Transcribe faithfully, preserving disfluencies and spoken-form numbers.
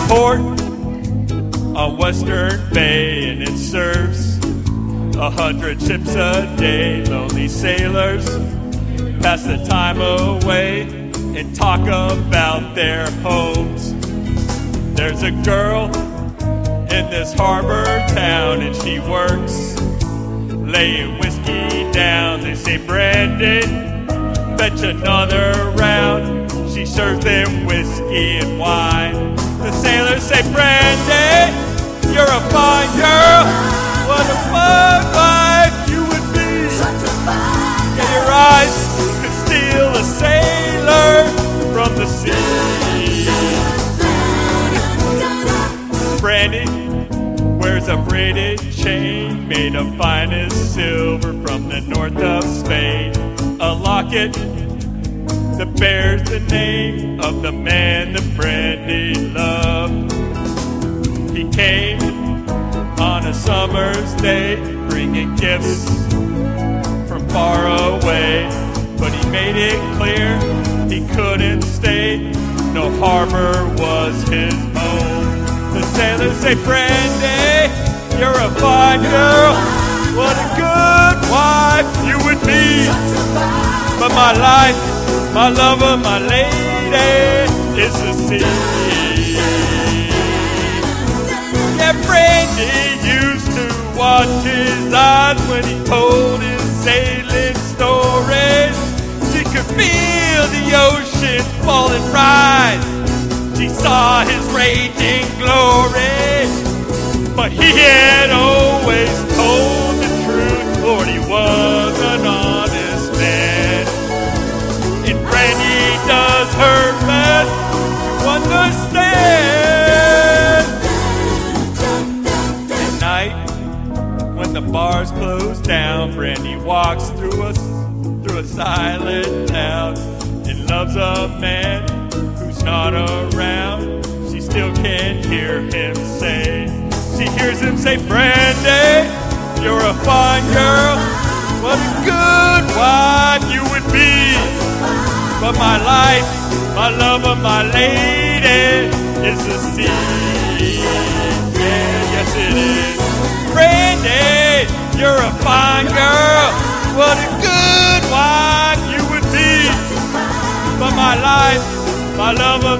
port on Western Bay, and it serves a hundred ships a day. Lonely sailors pass the time away and talk about their homes. There's a girl in this harbor town, and she works laying whiskey down. They say, Brandon, fetch another round. She serves them whiskey and wine. The sailors say, Brandy, you're a fine girl. What a fine wife you would be. Yeah, your eyes could steal a sailor from the sea. Brandy wears a braided chain made of finest silver from the north of Spain. A locket that bears the name of the man that Brandy loved. He came on a summer's day, bringing gifts from far away, but he made it clear he couldn't stay. No harbor was his home. The sailors say, Brandy, you're a fine girl. What a good wife you would be. But my life, my lover, my lady is the sea. Yeah, Brandy used to watch his eyes when he told his sailing stories. She could feel the ocean fall and rise. She saw his raging glory. But he had always told the truth. Lord, he was an honest man. And Brandy does her best to understand. At night, when the bars close down, Brandy walks through a, through a silent town and loves a man who's not around. She still can hear him say, she hears him say, Brandy, you're a fine girl. What a good wife you would be. But my life, my lover, my lady is the sea. Yeah, yes it is. Brandy, you're a fine girl. What a good wife you would be. But my life, my lover,